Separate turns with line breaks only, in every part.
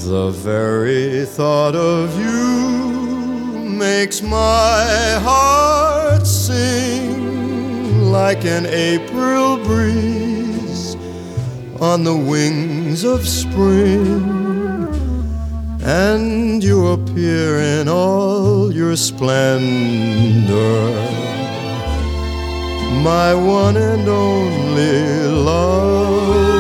The very thought of you makes my heart sing like an April breeze on the wings of spring, and you appear in all your splendor, my one and only love.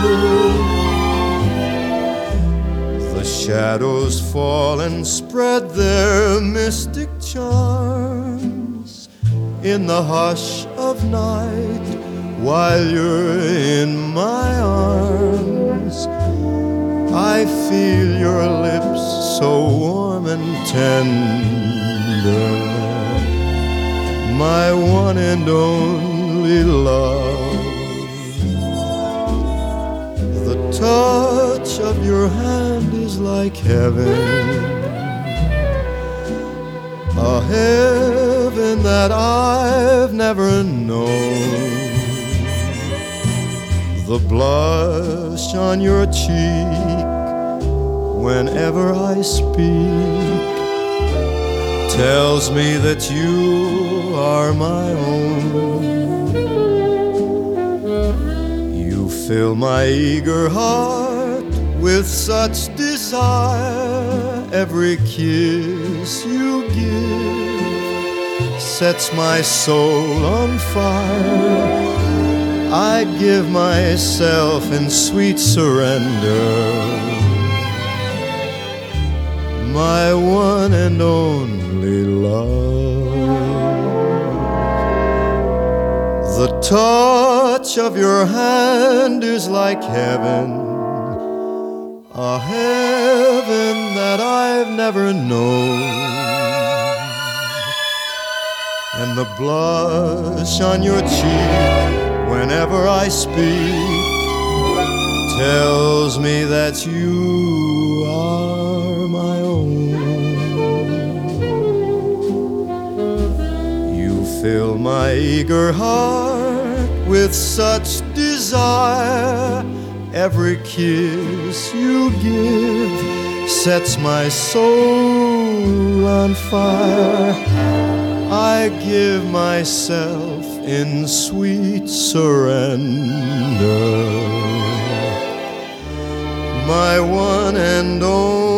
The shadows fall and spread their mystic charms in the hush of night while you're in my arms. I feel your lips so warm and tender, my one and only love. The touch of your hand is like heaven, a heaven that I've never known. The blush on your cheek whenever I speak tells me that you are my own. You fill my eager heart with such desire. Every kiss you give sets my soul on fire. I give myself in sweet surrender, my one and only love. The touch of your hand is like heaven, a heaven that I've never known. And the blush on your cheek whenever I speak tells me that you are my own. You fill my eager heart with such desire. Every kiss you give sets my soul on fire. I give myself in sweet surrender, my one and only